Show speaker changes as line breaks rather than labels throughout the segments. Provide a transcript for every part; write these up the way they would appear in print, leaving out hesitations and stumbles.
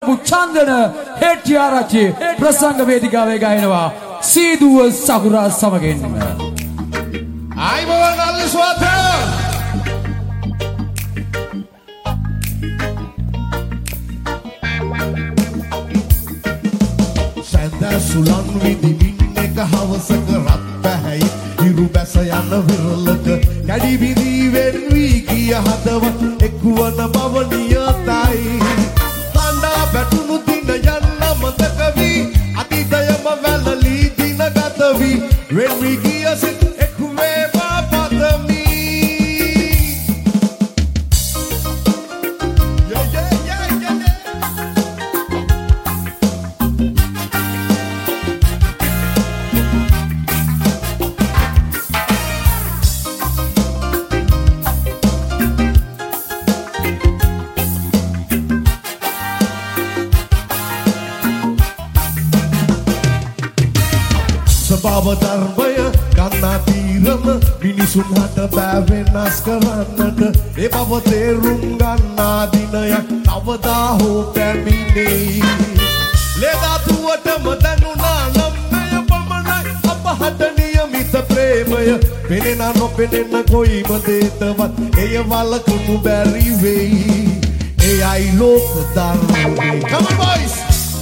හිටපු චන්දන හෙට්ටිආරච්චි ප්‍රසංග වේදිකාවේ ගයනවා සීදුව සහුරා සමගින්.
ආයිබෝවන් අල්ලිස්වාත සැඳ සුලන් විදිමින් එක හවසක රත් පැහැයි හිරු බැස යන විරලක කැඩි බිඳී වෙන් වී ගිය හදවත් එක්වන බව නියතයි. කණ්ඩා බැටුණු දින යන්න මතක වී අතීතයම වැළලී දින ගත වී වෙන් වී ගිය සිත් එක් වේවා පතමි. ස්වභාව ධර්මය ගන්නා තීරම මිනිසුන් හට බෑ වෙනස් කරන්නට ඒ බව තේරුම් ගන්නා දිනයක් කවදා හෝ පැමිණෙයි. ලේදාතුවටම දැනුණා නම් මෙය පමණයි අප හට නියමිත ප්‍රේමය. පෙනෙන නොපෙනෙන කොයිම දේටවත් එය වළක්වනු බැරි වෙයි. එයයි ලෝක ධර්මය. Come on boys!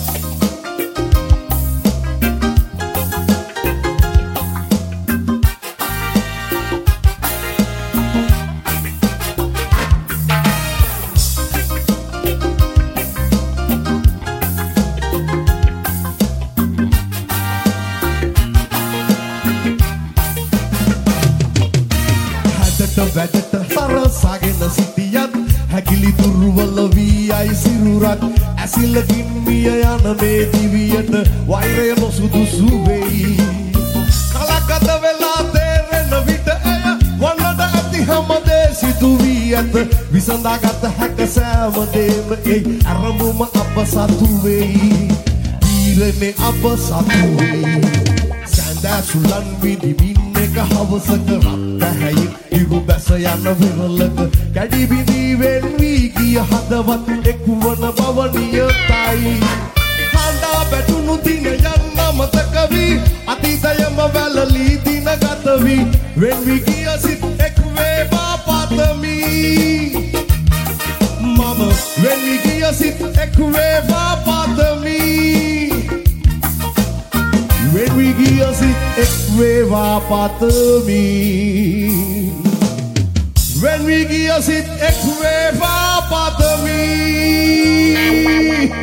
වැඩට සරසාගෙන සිටියත් හැකිලි දුර්වල වී අයි සිරුරක් ඇසිල්ලකින් මිය යන මේ දිවියට වෛරය නොසුදුසු වෙයි. කලකත වෙලා තේරෙන විට එය වන්නට ඇති හැමදේ සිදු වී ඇත. විසඳාගත හැක සෑම දේම එයි අරමුම අප සතු වෙයි. තීරණේ අප සතු වෙයි. සැඳෑ සුලන් විදිමින් එක හවසක රත් පැහැයි හිරු බැස යන විරලක කැඩි බිඳී වෙන් වී ගිය හදවත් එක්වන බව නියතයි. කණ්ඩා බැටුණු දින යන්න මතක වී අතීතයම වැළලී දින ගත වී වෙන් වී ගිය සිත් එක් වේවා පතමි. මම වෙන් වී ගිය සිත් එක් වේවා පතමි. When we give us it, ek weva patami. When we give us it, ek weva patami.